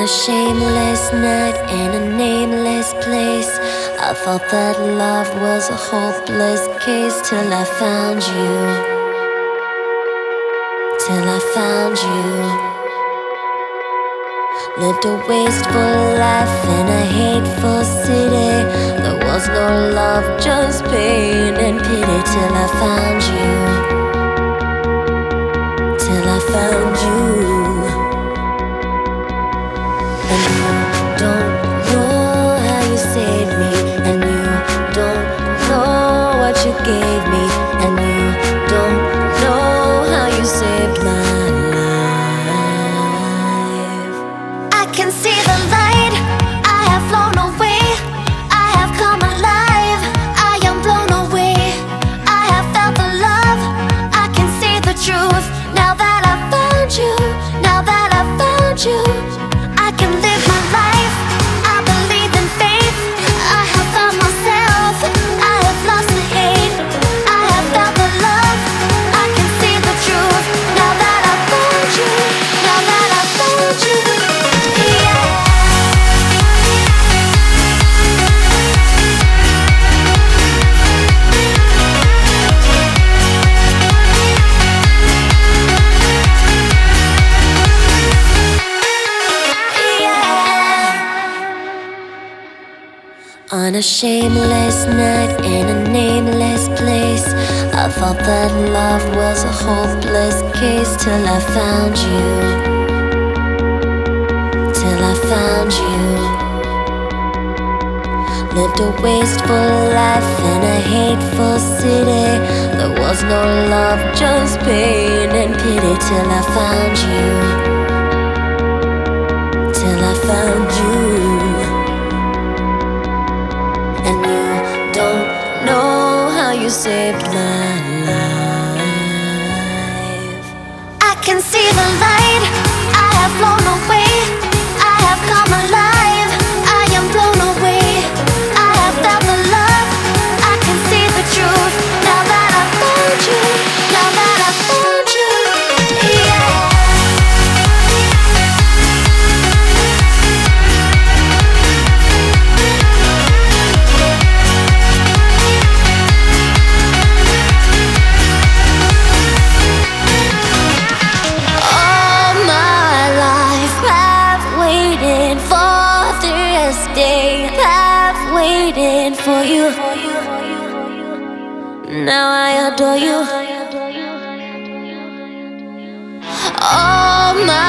a shameless night in a nameless place, I thought that love was a hopeless case till I found you. Till I found you. Lived a wasteful life in a hateful city. There was no love, just pain and pity till I found you. Till I found you. And you don't know how you saved me, and you don't know what you gave me, and you don't know how you saved my life. I can see the light, I have flown away, I have come alive, I am blown away, I have felt the love, I can see the truth. Now that I found you, now that I found you, I can live my life, I believe in faith, I have found myself, I have lost the hate, I have felt the love, I can see the truth. Now that I found you, now that I found you, yeah. On a shameless night in a nameless place, I thought that love was a hopeless case till I found you. Till I found you. Lived a wasteful life in a hateful city. There was no love, just pain and pity till I found you. Till I found you. And you don't know how you saved my life. I can see the light, I have flown away, I have come alive, I am blown away, I have felt the love, I can see the truth. Now that I found you, now that I found you, yeah. Waiting for you. Now I adore you. All my